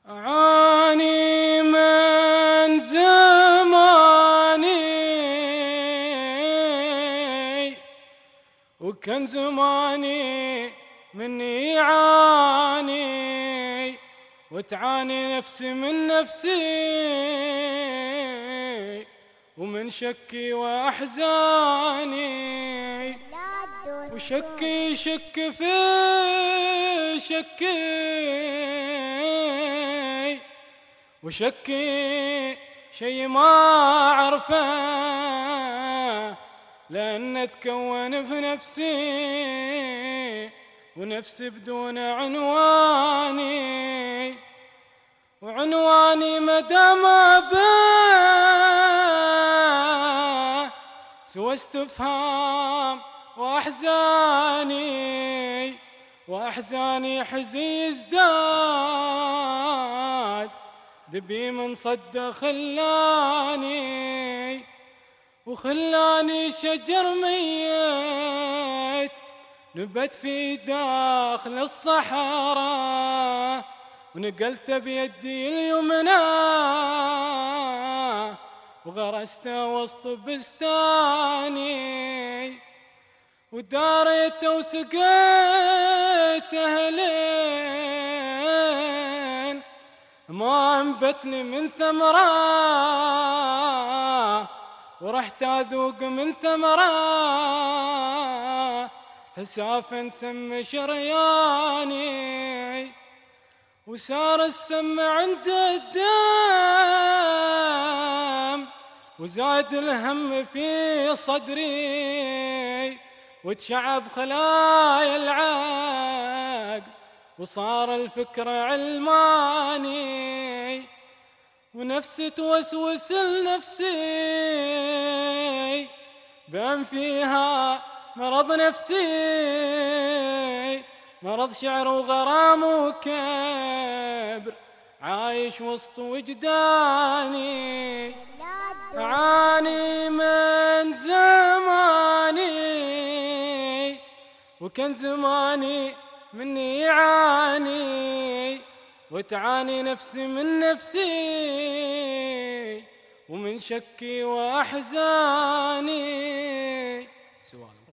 أعاني من زماني وكان زماني مني يعاني، وتعاني نفسي من نفسي ومن شكي وأحزاني، وشكي شك في شكي، وشكي شي ما أعرفه لأن تكون في نفسي، ونفسي بدون عنواني، وعنواني مدى ما به سوى استفهام وأحزاني، وأحزاني حزي يزداد دبي من صد خلاني، وخلاني شجر ميت نبت في داخل الصحراء، ونقلت بيدي اليمنى وغرسته وسط بستاني، وداريته وسقيته لين ما انبتني من ثمره، ورحت اذوق من ثمره حسافا سم شرياني، وسار السم عند الدم وزاد الهم في صدري، وتشعب خلايا العقل وصار الفكر علماني، ونفسي توسوس لنفسي بان فيها مرض نفسي، مرض شعر وغرام وكبر عايش وسط وجداني، أعاني من زماني وكان زماني مني يعاني، وتعاني نفسي من نفسي ومن شكي وأحزاني. سؤال